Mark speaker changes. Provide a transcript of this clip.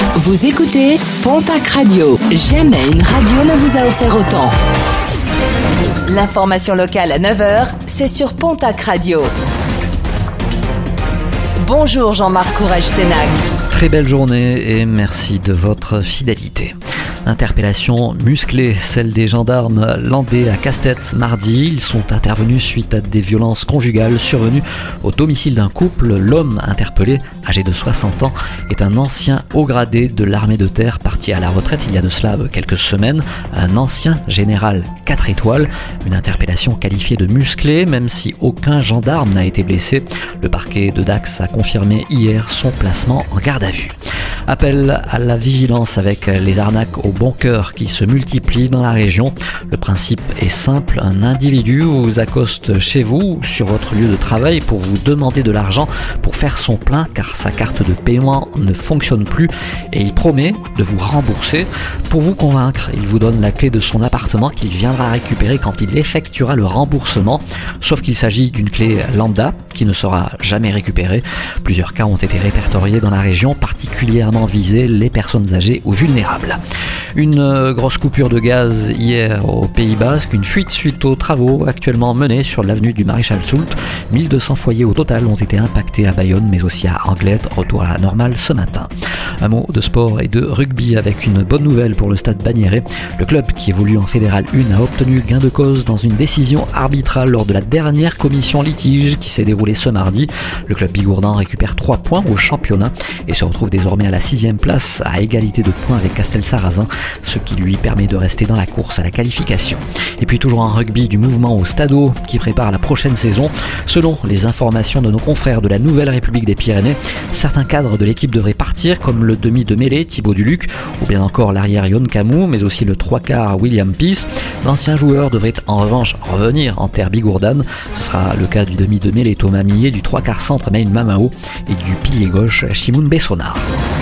Speaker 1: Vous écoutez Pontac Radio. Jamais une radio ne vous a offert autant. L'information locale à 9h, c'est sur Pontac Radio. Bonjour Jean-Marc Courage-Sénac.
Speaker 2: Très belle journée et merci de votre fidélité. Interpellation musclée, celle des gendarmes landais à Castet mardi. Ils sont intervenus suite à des violences conjugales survenues au domicile d'un couple. L'homme interpellé, âgé de 60 ans, est un ancien haut gradé de l'armée de terre parti à la retraite il y a de cela quelques semaines. Un ancien général 4 étoiles. Une interpellation qualifiée de musclée, même si aucun gendarme n'a été blessé. Le parquet de Dax a confirmé hier son placement en garde à vue. Appel à la vigilance avec les arnaques au bon cœur qui se multiplient dans la région. Le principe est simple, un individu vous accoste chez vous ou sur votre lieu de travail pour vous demander de l'argent pour faire son plein car sa carte de paiement ne fonctionne plus et il promet de vous rembourser. Pour vous convaincre, il vous donne la clé de son appartement qu'il viendra récupérer quand il effectuera le remboursement, sauf qu'il s'agit d'une clé lambda qui ne sera jamais récupérée. Plusieurs cas ont été répertoriés dans la région, particulièrement visés les personnes âgées ou vulnérables. Une grosse coupure de gaz hier au Pays Basque, une fuite suite aux travaux actuellement menés sur l'avenue du Maréchal Soult. 1200 foyers au total ont été impactés à Bayonne, mais aussi à Anglette, retour à la normale ce matin. Un mot de sport et de rugby avec une bonne nouvelle pour le Stade Bagnérais. Le club qui évolue en Fédéral 1 a obtenu gain de cause dans une décision arbitrale lors de la dernière commission litige qui s'est déroulée ce mardi. Le club bigourdan récupère 3 points au championnat et se retrouve désormais à la 6e place à égalité de points avec Castel-Sarrazin, ce qui lui permet de rester dans la course à la qualification. Et puis toujours en rugby, du mouvement au Stadeau qui prépare la prochaine saison. Selon les informations de nos confrères de la Nouvelle République des Pyrénées, certains cadres de l'équipe devraient partir comme le demi de mêlée Thibaut Duluc ou bien encore l'arrière Yon Camou, mais aussi le 3/4 William Peace. L'ancien joueur devrait en revanche revenir en terre bigourdane. Ce sera le cas du demi de mêlée Thomas Millet, du 3/4 centre Maïn Mamao et du pilier gauche Shimoun Bessonard.